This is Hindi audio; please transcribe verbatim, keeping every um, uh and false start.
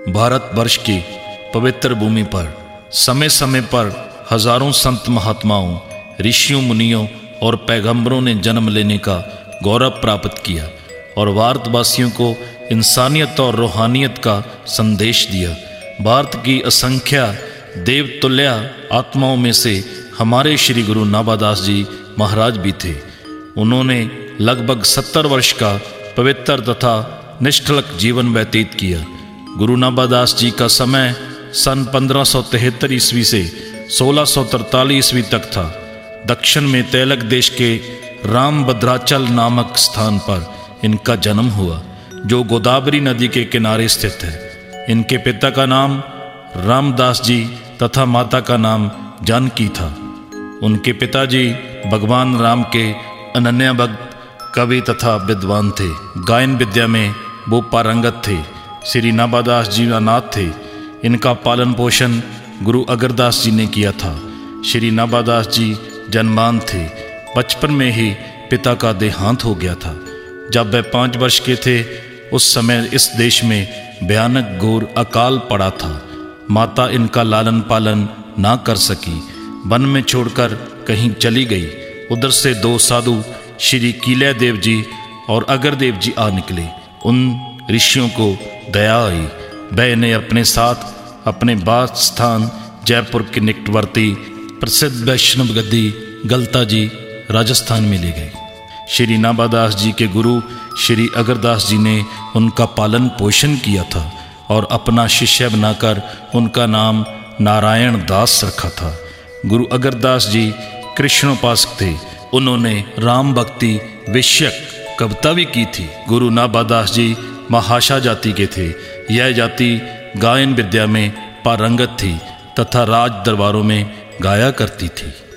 भारतवर्ष की पवित्र भूमि पर समय समय पर हजारों संत महात्माओं, ऋषियों, मुनियों और पैगंबरों ने जन्म लेने का गौरव प्राप्त किया और भारतवासियों को इंसानियत और रूहानियत का संदेश दिया। भारत की असंख्य देवतुल्य आत्माओं में से हमारे श्री गुरु नाभादास जी महाराज भी थे। उन्होंने लगभग सत्तर वर्ष का पवित्र तथा निष्ठलक जीवन व्यतीत किया। गुरु नाभादास जी का समय सन पंद्रह सौ तिहत्तर ईस्वी से सोलह सौ तरतालीस ईस्वी तक था। दक्षिण में तैलक देश के रामभद्राचल नामक स्थान पर इनका जन्म हुआ, जो गोदावरी नदी के किनारे स्थित है। इनके पिता का नाम रामदास जी तथा माता का नाम जानकी था। उनके पिताजी भगवान राम के अनन्य भक्त, कवि तथा विद्वान थे। गायन विद्या में वो पारंगत थे। श्री नाभादास जी अनाथ थे। इनका पालन पोषण गुरु अगरदास जी ने किया था। श्री नाभादास जी जन्मान थे। बचपन में ही पिता का देहांत हो गया था। जब वह पाँच वर्ष के थे उस समय इस देश में भयानक घोर अकाल पड़ा था। माता इनका लालन पालन ना कर सकी, वन में छोड़कर कहीं चली गई। उधर से दो साधु श्री कीलय देव जी और अगरदेव जी आ निकले। उन ऋषियों को दया आई। वह इन्हें अपने साथ अपने वास स्थान जयपुर के निकटवर्ती प्रसिद्ध वैष्णव गद्दी गलता जी राजस्थान में ले गए। श्री नाभादास जी के गुरु श्री अगरदास जी ने उनका पालन पोषण किया था और अपना शिष्य बनाकर उनका नाम नारायण दास रखा था। गुरु अगरदास जी कृष्णोपासक थे। उन्होंने राम भक्ति विषयक कविता भी की थी। गुरु नाभादास जी महाशा जाति के थे। यह जाति गायन विद्या में पारंगत थी तथा राज दरबारों में गाया करती थी।